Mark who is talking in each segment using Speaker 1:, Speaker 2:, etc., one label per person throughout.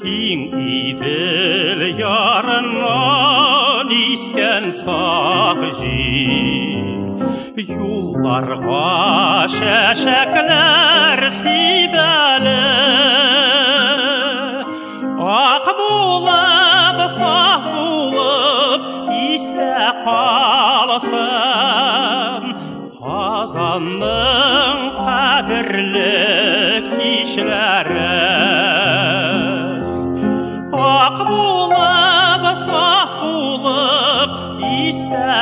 Speaker 1: Кең иділ ярынан искен сақ жел, юлларға шәшәкләр сибәлі. Ақ болып, сақ болып, истә қалсын Қазанның қадірлі кишләре. Ақ болып, сақ болып, истә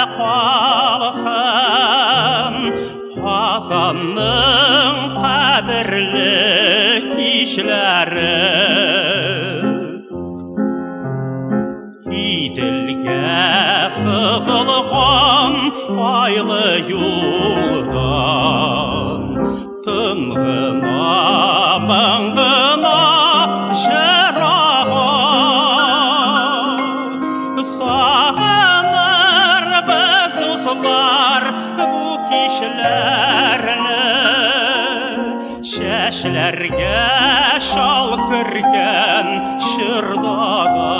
Speaker 1: қалсын Қазанның қадірлі кишләре. Иділге сызылған айлы юлдан, тынғына маңғына жыраған. Сағыныр біз дұслар бұ кишләрні, шәшләрге шал кірген шырдаған.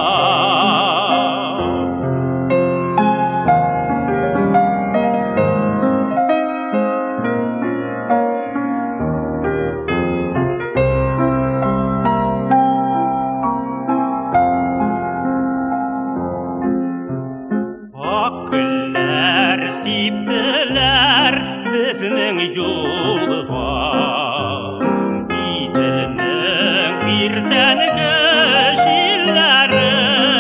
Speaker 1: Гүлләр сиптеләр безнең юлга, Иділнең биртәнге җилләре.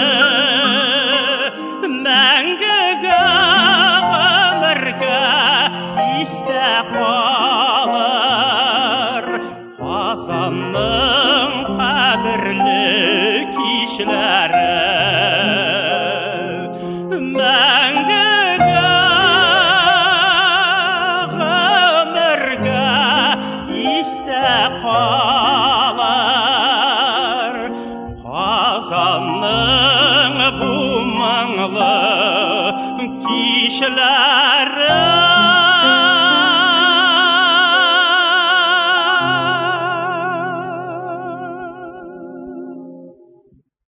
Speaker 1: Мәңгегә гомергә истә калыр Казанның кадерле кишләре. Мәңгегә гомергә истә калыр Казанның бу моңлы кичләре.